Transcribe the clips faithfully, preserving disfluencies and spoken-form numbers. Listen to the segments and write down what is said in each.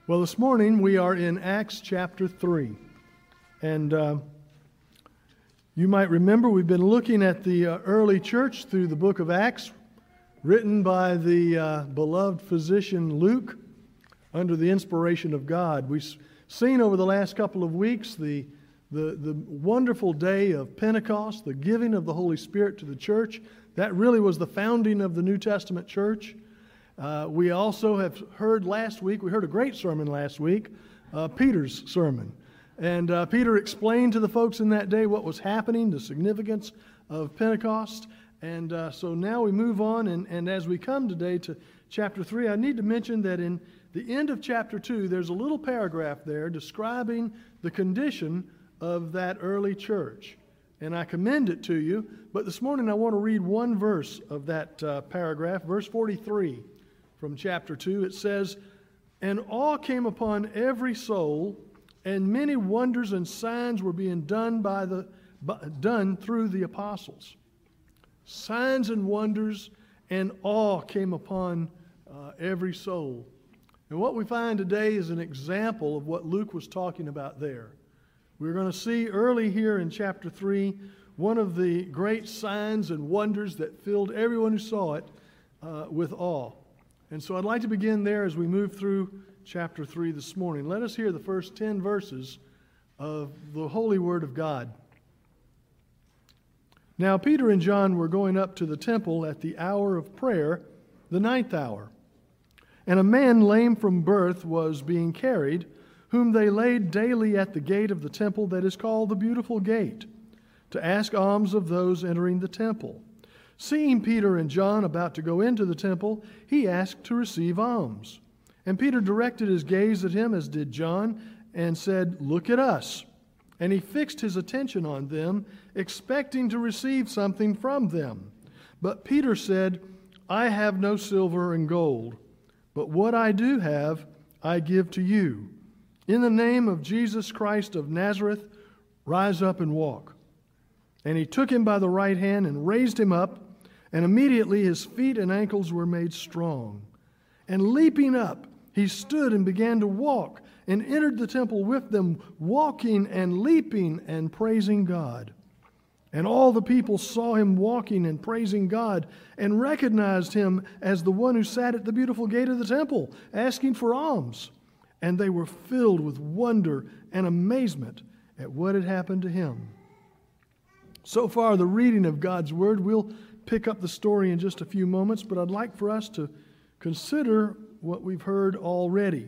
Well, this morning we are in Acts chapter three. And uh, you might remember we've been looking at the uh, early church through the book of Acts, written by the uh, beloved physician Luke under the inspiration of God. We've seen over the last couple of weeks the, the, the wonderful day of Pentecost, the giving of the Holy Spirit to the church. That really was the founding of the New Testament church. Uh, we also have heard last week, we heard a great sermon last week, uh, Peter's sermon. And uh, Peter explained to the folks in that day what was happening, the significance of Pentecost. And uh, so now we move on, and, and as we come today to chapter three, I need to mention that in the end of chapter two, there's a little paragraph there describing the condition of that early church. And I commend it to you, but this morning I want to read one verse of that uh, paragraph, verse forty-three. From chapter two, it says, "And awe came upon every soul, and many wonders and signs were being done by the by, done through the apostles." Signs and wonders and awe came upon uh, every soul. And what we find today is an example of what Luke was talking about there. We're going to see early here in chapter three one of the great signs and wonders that filled everyone who saw it uh, with awe. And so I'd like to begin there as we move through chapter three this morning. Let us hear the first ten verses of the holy word of God. "Now Peter and John were going up to the temple at the hour of prayer, the ninth hour. And a man lame from birth was being carried, whom they laid daily at the gate of the temple that is called the Beautiful Gate, to ask alms of those entering the temple. Seeing Peter and John about to go into the temple, he asked to receive alms. And Peter directed his gaze at him, as did John, and said, 'Look at us.' And he fixed his attention on them, expecting to receive something from them. But Peter said, 'I have no silver and gold, but what I do have, I give to you. In the name of Jesus Christ of Nazareth, rise up and walk.' And he took him by the right hand and raised him up, and immediately his feet and ankles were made strong. And leaping up, he stood and began to walk, and entered the temple with them, walking and leaping and praising God. And all the people saw him walking and praising God, and recognized him as the one who sat at the beautiful gate of the temple, asking for alms. And they were filled with wonder and amazement at what had happened to him." So far, the reading of God's Word. We'll pick up the story in just a few moments, but I'd like for us to consider what we've heard already.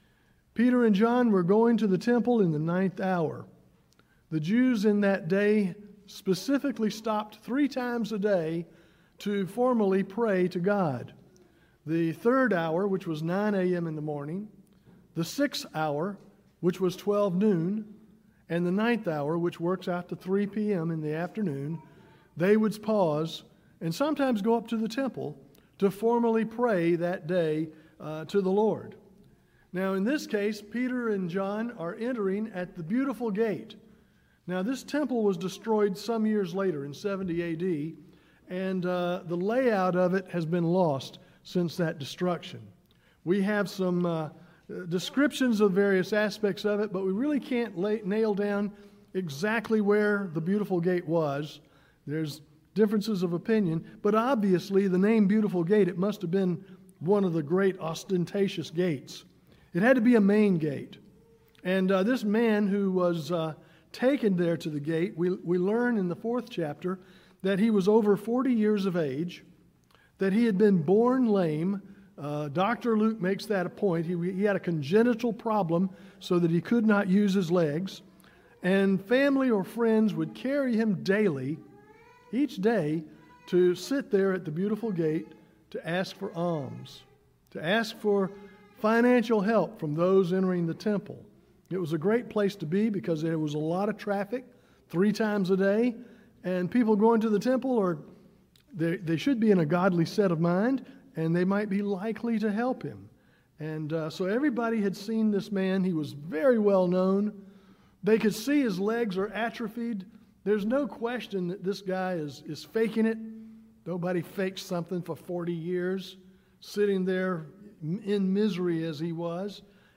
Peter and John were going to the temple in the ninth hour. The Jews in that day specifically stopped three times a day to formally pray to God. The third hour, which was nine a.m. in the morning, the sixth hour, which was twelve noon, and the ninth hour, which works out to three p.m. in the afternoon, they would pause and sometimes go up to the temple to formally pray that day uh, to the Lord. Now, in this case, Peter and John are entering at the Beautiful Gate. Now, this temple was destroyed some years later in seventy A D, and uh, the layout of it has been lost since that destruction. We have some uh, descriptions of various aspects of it, but we really can't lay, nail down exactly where the Beautiful Gate was. There's differences of opinion, but obviously the name Beautiful Gate, it must have been one of the great ostentatious gates. It had to be a main gate. And uh, this man who was uh, taken there to the gate, we, we learn in the fourth chapter that he was over forty years of age, that he had been born lame. Uh, Doctor Luke makes that a point. He, he had a congenital problem so that he could not use his legs. And family or friends would carry him daily, each day, to sit there at the Beautiful Gate to ask for alms, to ask for financial help from those entering the temple. It was a great place to be because there was a lot of traffic three times a day, and people going to the temple are they, they should be in a godly set of mind, and they might be likely to help him. And uh, so everybody had seen this man. He was very well known. They could see his legs are atrophied. There's no question that this guy is, is faking it. Nobody fakes something for forty years, sitting there in misery as he was.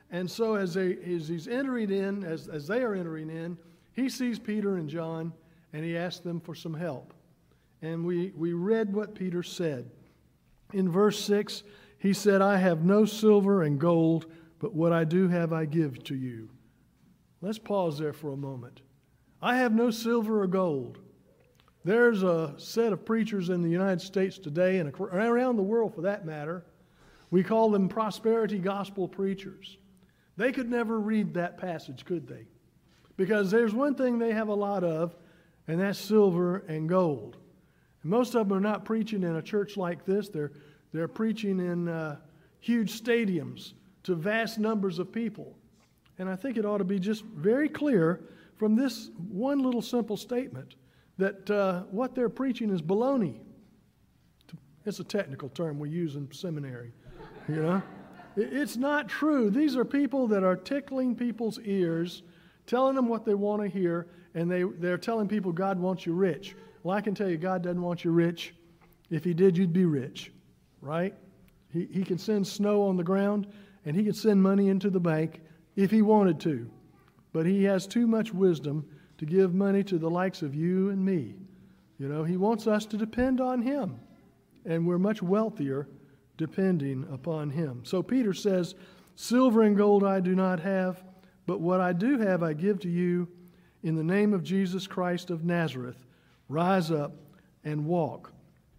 And so as, they, as he's entering in, as, as they are entering in, he sees Peter and John, and he asks them for some help. And we, we read what Peter said. In verse six, he said, I have no silver and gold, but what I do have I give to you. Let's pause there for a moment. I have no silver or gold. There's a set of preachers in the United States today, and around the world for that matter. We call them prosperity gospel preachers. They could never read that passage, could they? Because there's one thing they have a lot of, and that's silver and gold. And most of them are not preaching in a church like this. They're, they're preaching in uh, huge stadiums to vast numbers of people. And I think it ought to be just very clear from this one little simple statement that uh, what they're preaching is baloney. It's a technical term we use in seminary, you know. It's not true. These are people that are tickling people's ears, telling them what they want to hear, and they, they're telling people God wants you rich. Well, I can tell you God doesn't want you rich. If he did, you'd be rich, right? He, he can send snow on the ground, and he can send money into the bank if he wanted to. But he has too much wisdom to give money to the likes of you and me. You know, he wants us to depend on him, and we're much wealthier depending upon him. So Peter says, silver and gold I do not have, but what I do have I give to you in the name of Jesus Christ of Nazareth. Rise up and walk.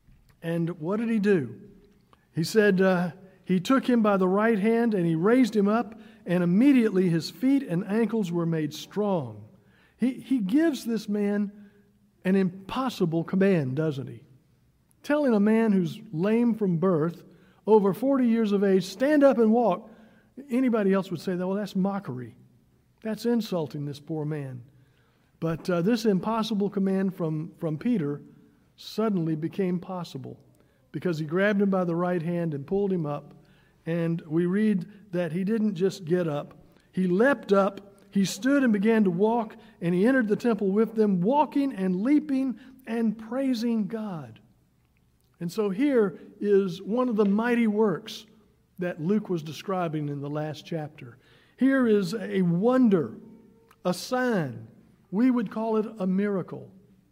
And what did he do? He said uh, he took him by the right hand and he raised him up, and immediately his feet and ankles were made strong. He, he gives this man an impossible command, doesn't he? Telling a man who's lame from birth, over forty years of age, stand up and walk. Anybody else would say, well, that's mockery. That's insulting this poor man. But uh, this impossible command from, from Peter suddenly became possible because he grabbed him by the right hand and pulled him up. And we read that he didn't just get up. He leapt up, he stood and began to walk, and he entered the temple with them, walking and leaping and praising God. And so here is one of the mighty works that Luke was describing in the last chapter. Here is a wonder, a sign. We would call it a miracle.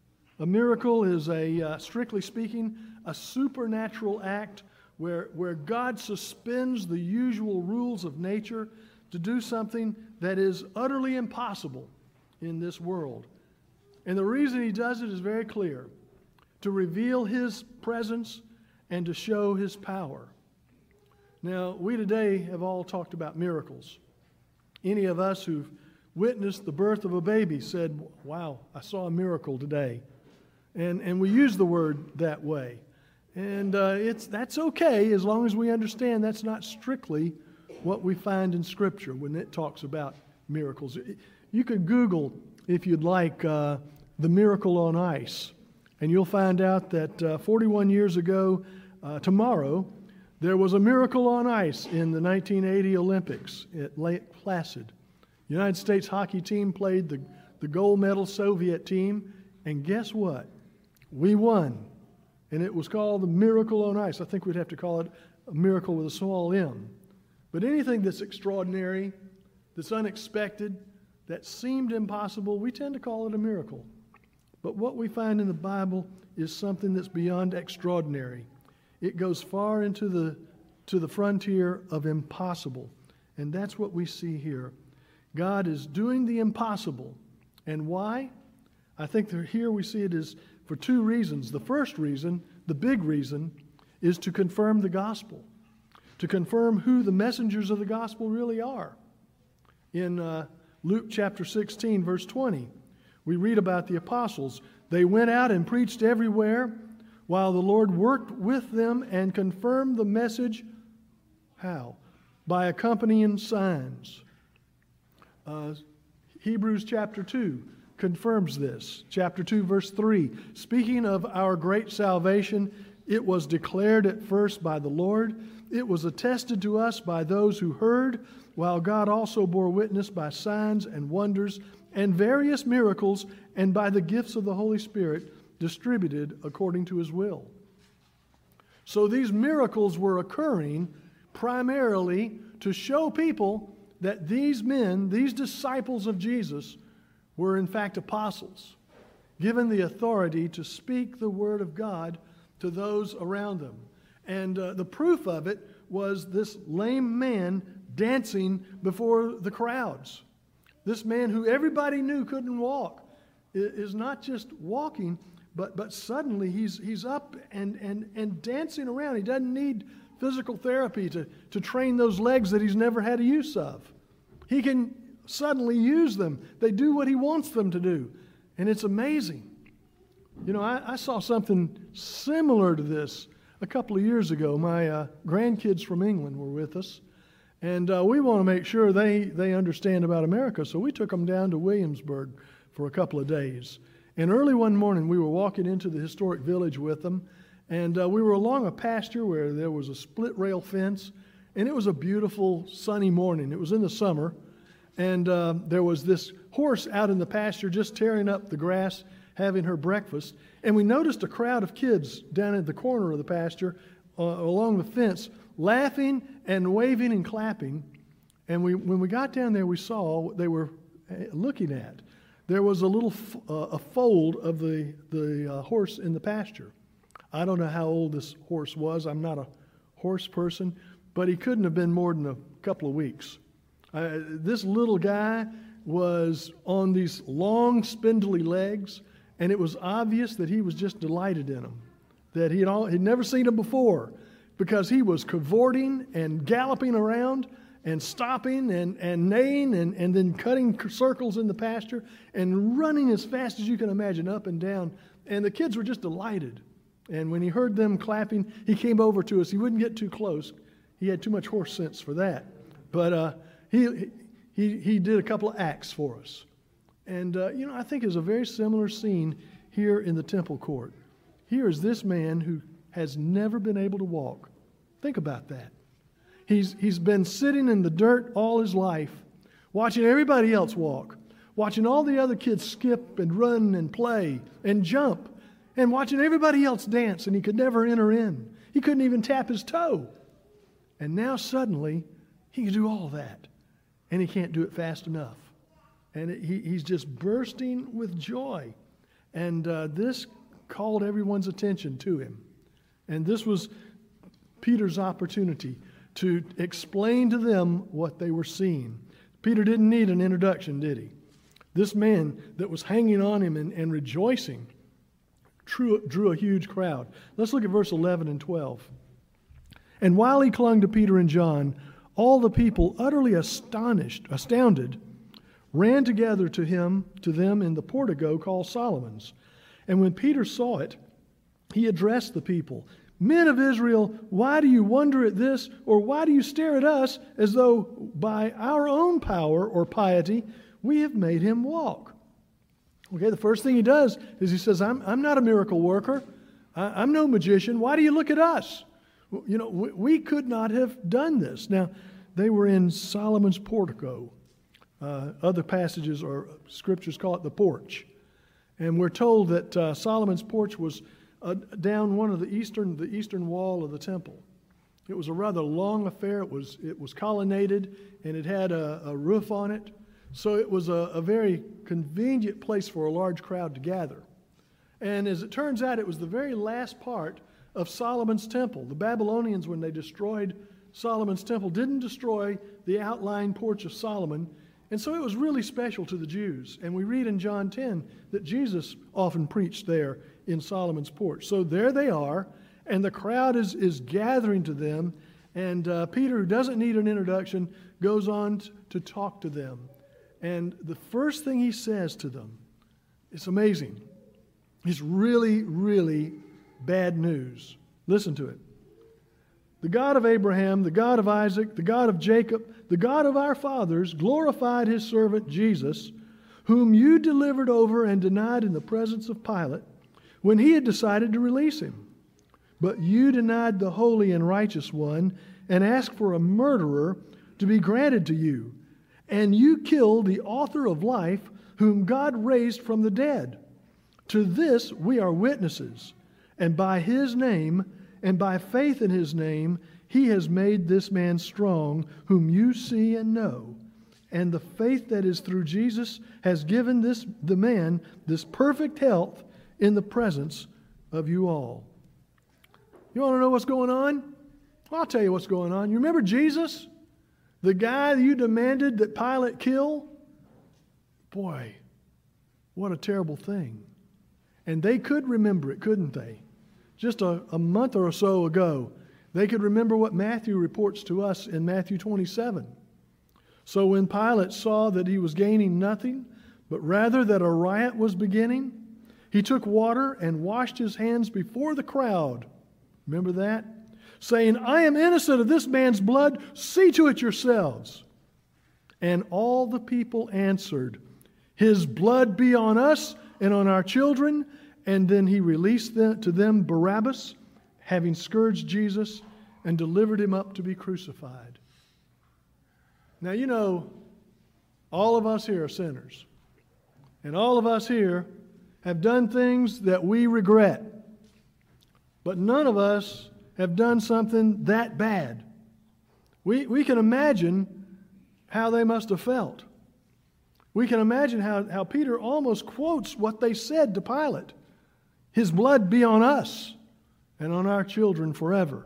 A miracle is a, uh, strictly speaking, a supernatural act where, where God suspends the usual rules of nature to do something that is utterly impossible in this world. And the reason he does it is very clear: to reveal his presence and to show his power. Now, we today have all talked about miracles. Any of us who've witnessed the birth of a baby said, wow, I saw a miracle today. And, and we use the word that way. And uh, it's, that's okay as long as we understand that's not strictly what we find in Scripture when it talks about miracles. You could Google, if you'd like, uh, the miracle on ice. And you'll find out that uh, forty-one years ago, uh, tomorrow, there was a miracle on ice in the nineteen eighty Olympics at Lake Placid. The United States hockey team played the, the gold medal Soviet team, and guess what? We won. And it was called the miracle on ice. I think we'd have to call it a miracle with a small m. But anything that's extraordinary, that's unexpected, that seemed impossible, we tend to call it a miracle. But what we find in the Bible is something that's beyond extraordinary. It goes far into the, to the frontier of impossible. And that's what we see here. God is doing the impossible. And why? I think that here we see it is for two reasons. The first reason, the big reason, is to confirm the gospel, to confirm who the messengers of the gospel really are. In uh, Luke chapter sixteen, verse twenty, we read about the apostles. They went out and preached everywhere while the Lord worked with them and confirmed the message. How? By accompanying signs. Uh, Hebrews chapter two confirms this. Chapter two, verse three. Speaking of our great salvation, it was declared at first by the Lord. It was attested to us by those who heard, while God also bore witness by signs and wonders and various miracles, and by the gifts of the Holy Spirit distributed according to his will. So these miracles were occurring primarily to show people that these men, these disciples of Jesus, were in fact apostles, given the authority to speak the word of God to those around them. And uh, the proof of it was this lame man dancing before the crowds. This man who everybody knew couldn't walk is not just walking, but, but suddenly he's, he's up and, and, and dancing around. He doesn't need physical therapy to, to train those legs that he's never had a use of. He can suddenly use them. They do what he wants them to do. And it's amazing. You know, I, I saw something similar to this a couple of years ago. My uh, grandkids from England were with us, and uh, we want to make sure they, they understand about America, so we took them down to Williamsburg for a couple of days. And early one morning, we were walking into the historic village with them, and uh, we were along a pasture where there was a split rail fence, and it was a beautiful sunny morning. It was in the summer, and uh, there was this horse out in the pasture just tearing up the grass, having her breakfast, and we noticed a crowd of kids down at the corner of the pasture uh, along the fence, laughing and waving and clapping. And we, when we got down there, we saw what they were looking at. There was a little f- uh, a fold of the, the uh, horse in the pasture. I don't know how old this horse was. I'm not a horse person, but he couldn't have been more than a couple of weeks. Uh, this little guy was on these long, spindly legs, and it was obvious that he was just delighted in them, that he'd, all, he'd never seen them before, because he was cavorting and galloping around and stopping and, and neighing and, and then cutting circles in the pasture and running as fast as you can imagine up and down. And the kids were just delighted. And when he heard them clapping, he came over to us. He wouldn't get too close. He had too much horse sense for that. But uh, he, he, he did a couple of acts for us. And, uh, you know, I think it's a very similar scene here in the temple court. Here is this man who has never been able to walk. Think about that. He's, he's been sitting in the dirt all his life, watching everybody else walk, watching all the other kids skip and run and play and jump, and watching everybody else dance, and he could never enter in. He couldn't even tap his toe. And now suddenly, he can do all that, and he can't do it fast enough. And it, he, he's just bursting with joy. And uh, this called everyone's attention to him. And this was Peter's opportunity to explain to them what they were seeing. Peter didn't need an introduction, did he? This man that was hanging on him and, and rejoicing drew, drew a huge crowd. Let's look at verse eleven and twelve. And while he clung to Peter and John, all the people, utterly astonished, astounded, ran together to him, to them in the portico called Solomon's. And when Peter saw it, he addressed the people. Men of Israel, why do you wonder at this, or why do you stare at us as though by our own power or piety we have made him walk? Okay, the first thing he does is he says, I'm, I'm not a miracle worker. I, I'm no magician. Why do you look at us? You know, we, we could not have done this. Now, they were in Solomon's portico. Uh, other passages or scriptures call it the porch. And we're told that uh, Solomon's porch was uh, down one of the eastern, the eastern wall of the temple. It was a rather long affair. It was, it was colonnaded, and it had a, a roof on it. So it was a, a very convenient place for a large crowd to gather. And as it turns out, it was the very last part of Solomon's temple. The Babylonians, when they destroyed Solomon's temple, didn't destroy the outlying porch of Solomon. And so it was really special to the Jews. And we read in John ten that Jesus often preached there in Solomon's porch. So there they are, and the crowd is, is gathering to them. And uh, Peter, who doesn't need an introduction, goes on t- to talk to them. And the first thing he says to them, it's amazing. It's really, really bad news. Listen to it. The God of Abraham, the God of Isaac, the God of Jacob, the God of our fathers glorified his servant Jesus, whom you delivered over and denied in the presence of Pilate when he had decided to release him. But you denied the holy and righteous one and asked for a murderer to be granted to you. And you killed the author of life, whom God raised from the dead. To this we are witnesses, and by his name and by faith in his name, he has made this man strong, whom you see and know. And the faith that is through Jesus has given this the man this perfect health in the presence of you all. You want to know what's going on? Well, I'll tell you what's going on. You remember Jesus? The guy you demanded that Pilate kill? Boy, what a terrible thing. And they could remember it, couldn't they? Just a, a month or so ago, they could remember what Matthew reports to us in Matthew twenty-seven. So when Pilate saw that he was gaining nothing, but rather that a riot was beginning, he took water and washed his hands before the crowd. Remember that? Saying, I am innocent of this man's blood. See to it yourselves. And all the people answered, His blood be on us and on our children. And then he released them, to them Barabbas, having scourged Jesus, and delivered him up to be crucified. Now, you know, all of us here are sinners. And all of us here have done things that we regret. But none of us have done something that bad. We, we can imagine how they must have felt. We can imagine how, how Peter almost quotes what they said to Pilate. His blood be on us and on our children forever.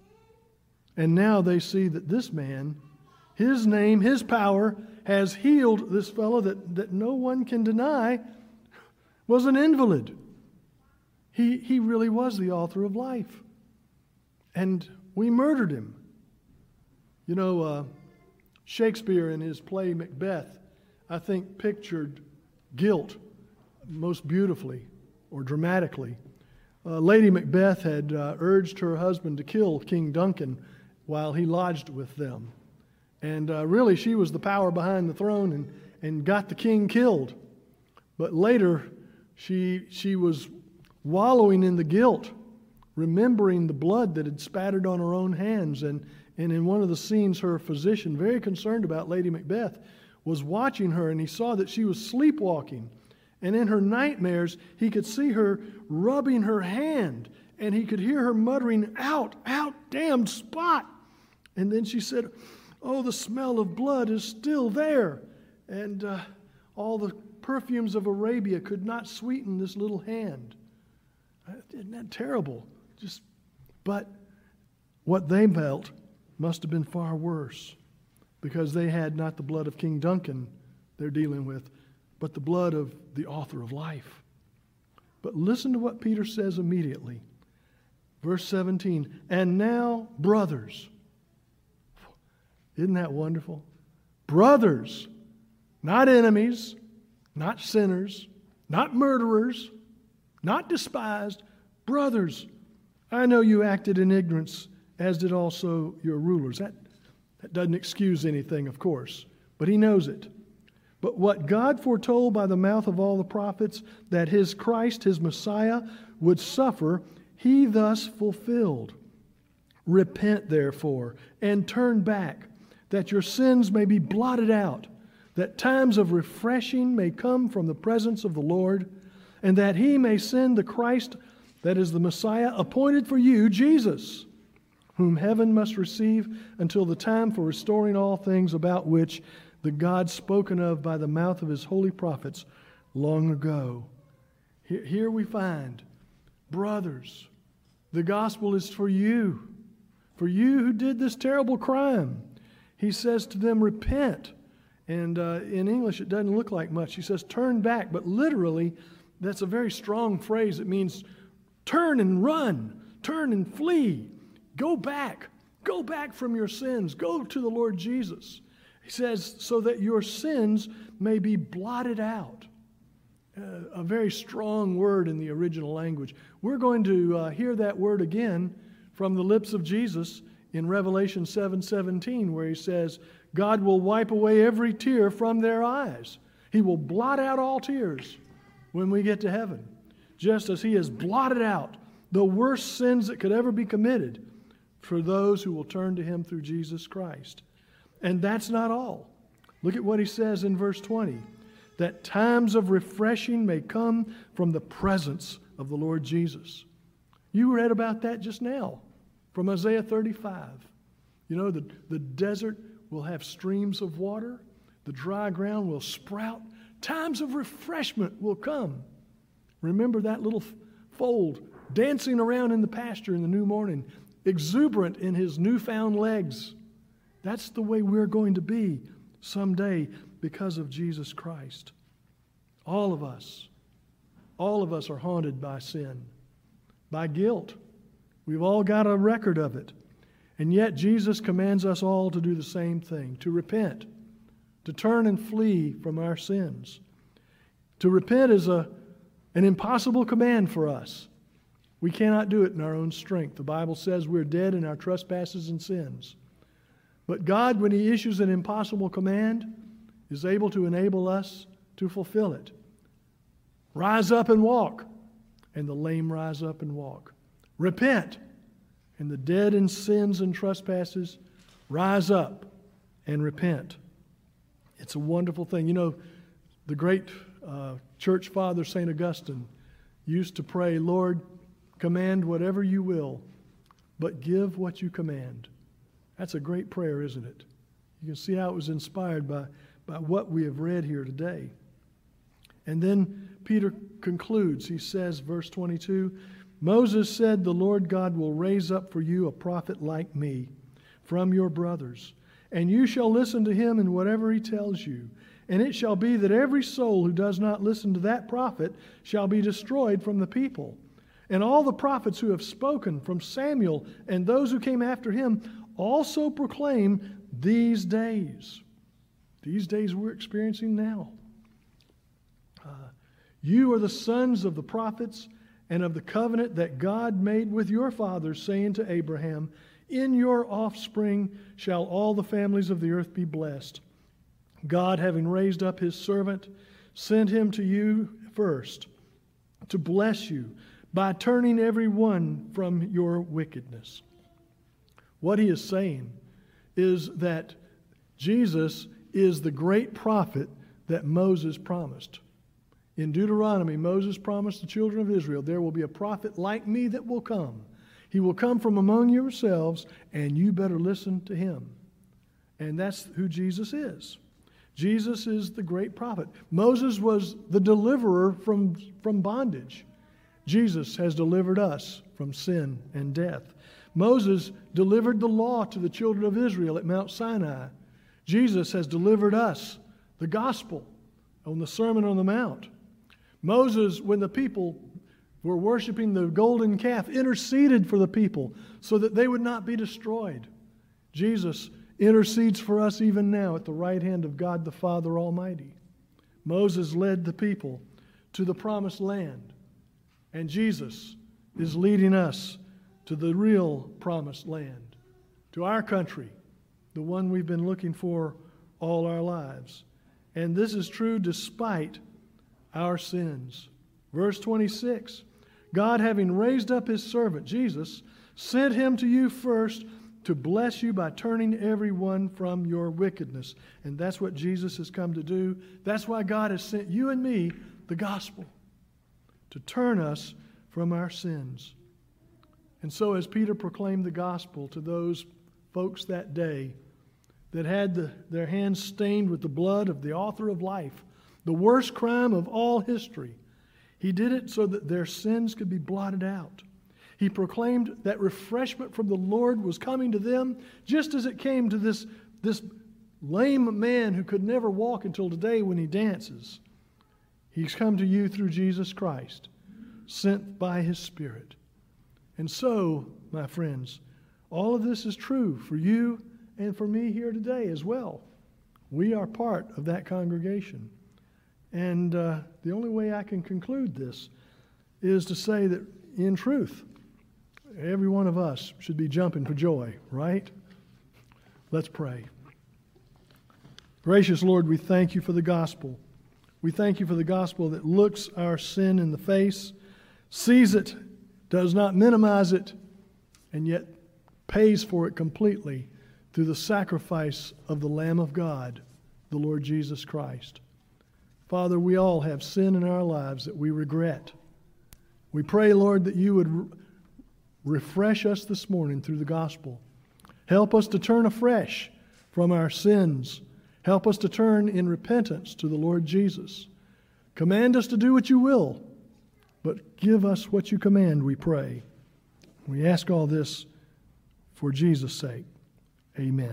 And now they see that this man, his name, his power, has healed this fellow that, that no one can deny was an invalid. He, he really was the author of life. And we murdered him. You know, uh, Shakespeare in his play Macbeth, I think, pictured guilt most beautifully or dramatically. Uh, Lady Macbeth had uh, urged her husband to kill King Duncan while he lodged with them. And uh, really, she was the power behind the throne and, and got the king killed. But later, she, she was wallowing in the guilt, remembering the blood that had spattered on her own hands. And, and in one of the scenes, her physician, very concerned about Lady Macbeth, was watching her, and he saw that she was sleepwalking. And in her nightmares, he could see her rubbing her hand, and he could hear her muttering, out, out, damned spot. And then she said, oh, the smell of blood is still there. And uh, all the perfumes of Arabia could not sweeten this little hand. Isn't that terrible? Just, but what they felt must have been far worse, because they had not the blood of King Duncan they're dealing with, but the blood of the author of life. But listen to what Peter says immediately. Verse seventeen, and now, brothers. Isn't that wonderful? Brothers, not enemies, not sinners, not murderers, not despised, brothers. I know you acted in ignorance, as did also your rulers. That, that doesn't excuse anything, of course, but he knows it. But what God foretold by the mouth of all the prophets, that his Christ, his Messiah, would suffer, he thus fulfilled. Repent, therefore, and turn back, that your sins may be blotted out, that times of refreshing may come from the presence of the Lord, and that he may send the Christ, that is the Messiah, appointed for you, Jesus, whom heaven must receive until the time for restoring all things, about which the God spoken of by the mouth of his holy prophets long ago. Here, here we find, brothers, the gospel is for you, for you who did this terrible crime. He says to them, repent. And uh, in English, it doesn't look like much. He says, turn back. But literally, that's a very strong phrase. It means turn and run, turn and flee, go back, go back from your sins, go to the Lord Jesus. He says, so that your sins may be blotted out. Uh, a very strong word in the original language. We're going to uh, hear that word again from the lips of Jesus in Revelation seven seventeen, where he says, God will wipe away every tear from their eyes. He will blot out all tears when we get to heaven, just as he has blotted out the worst sins that could ever be committed for those who will turn to him through Jesus Christ. And that's not all. Look at what he says in verse twenty, that times of refreshing may come from the presence of the Lord Jesus. You read about that just now from Isaiah thirty-five. You know, the, the desert will have streams of water. The dry ground will sprout. Times of refreshment will come. Remember that little foal dancing around in the pasture in the new morning, exuberant in his newfound legs. That's the way we're going to be someday because of Jesus Christ. All of us, all of us are haunted by sin, by guilt. We've all got a record of it. And yet Jesus commands us all to do the same thing, to repent, to turn and flee from our sins. To repent is a, an impossible command for us. We cannot do it in our own strength. The Bible says we're dead in our trespasses and sins. But God, when He issues an impossible command, is able to enable us to fulfill it. Rise up and walk, and the lame rise up and walk. Repent, and the dead in sins and trespasses rise up and repent. It's a wonderful thing. You know, the great uh, church father, Saint Augustine, used to pray, Lord, command whatever you will, but give what you command. That's a great prayer, isn't it? You can see how it was inspired by, by what we have read here today. And then Peter concludes. He says, verse twenty-two, Moses said, the Lord God will raise up for you a prophet like me from your brothers, and you shall listen to him in whatever he tells you. And it shall be that every soul who does not listen to that prophet shall be destroyed from the people. And all the prophets who have spoken from Samuel and those who came after him also proclaim these days. These days we're experiencing now. Uh, you are the sons of the prophets and of the covenant that God made with your fathers, saying to Abraham, in your offspring shall all the families of the earth be blessed. God, having raised up his servant, sent him to you first to bless you by turning every one from your wickedness. What he is saying is that Jesus is the great prophet that Moses promised. In Deuteronomy, Moses promised the children of Israel, there will be a prophet like me that will come. He will come from among yourselves, and you better listen to him. And that's who Jesus is. Jesus is the great prophet. Moses was the deliverer from, from bondage. Jesus has delivered us from sin and death. Moses delivered the law to the children of Israel at Mount Sinai. Jesus has delivered us the gospel on the Sermon on the Mount. Moses, when the people were worshiping the golden calf, interceded for the people so that they would not be destroyed. Jesus intercedes for us even now at the right hand of God the Father Almighty. Moses led the people to the promised land, and Jesus is leading us to the real promised land, to our country, the one we've been looking for all our lives. And this is true despite our sins. Verse twenty-six, God, having raised up his servant, Jesus, sent him to you first to bless you by turning everyone from your wickedness. And that's what Jesus has come to do. That's why God has sent you and me the gospel, to turn us from our sins. And so as Peter proclaimed the gospel to those folks that day that had the, their hands stained with the blood of the author of life, the worst crime of all history, he did it so that their sins could be blotted out. He proclaimed that refreshment from the Lord was coming to them just as it came to this, this lame man who could never walk until today when he dances. He's come to you through Jesus Christ, sent by his Spirit. And so, my friends, all of this is true for you and for me here today as well. We are part of that congregation. And uh, the only way I can conclude this is to say that, in truth, every one of us should be jumping for joy, right? Let's pray. Gracious Lord, we thank you for the gospel. We thank you for the gospel that looks our sin in the face, sees it, does not minimize it, and yet pays for it completely through the sacrifice of the Lamb of God, the Lord Jesus Christ. Father, we all have sin in our lives that we regret. We pray, Lord, that you would re- refresh us this morning through the gospel. Help us to turn afresh from our sins Help us to turn in repentance to the Lord Jesus. Command us to do what you will, but give us what you command, we pray. We ask all this for Jesus' sake. Amen.